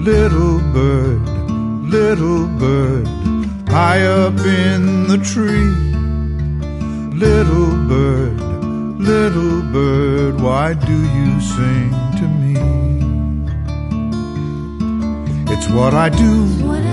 little bird, high up in the tree. Little bird, why do you sing to me? It's what I do